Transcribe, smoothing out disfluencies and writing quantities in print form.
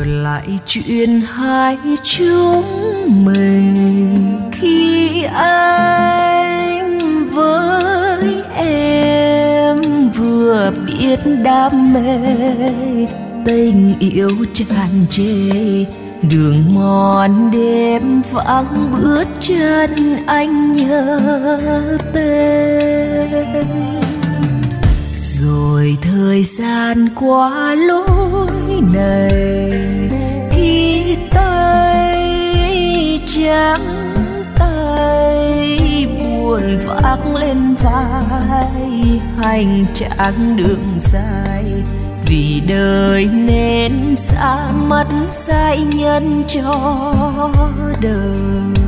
lại chuyện hai chúng mình khi anh với em vừa biết đam mê, tình yêu tràn trề, đường mòn đêm vắng bước chân anh nhớ tên. Rồi thời gian qua lối này, khi tay trắng tay buồn vác lên vai, hành trang đường dài vì đời nên xa mất dạy nhân cho đời.